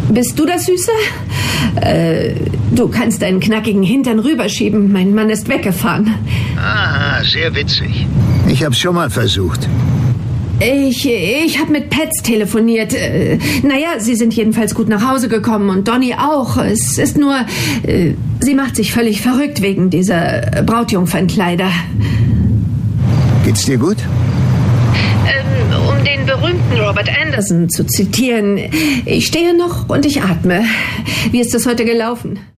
Bist du das Süße? Du kannst deinen knackigen Hintern rüberschieben. Mein Mann ist weggefahren. Aha, sehr witzig. Ich hab's schon mal versucht. Ich habe mit Pets telefoniert. Naja, sie sind jedenfalls gut nach Hause gekommen und Donny auch. Es ist nur, sie macht sich völlig verrückt wegen dieser Brautjungfernkleider. Geht's dir gut? Um den berühmten Robert Anderson zu zitieren, ich stehe noch und ich atme. Wie ist es heute gelaufen?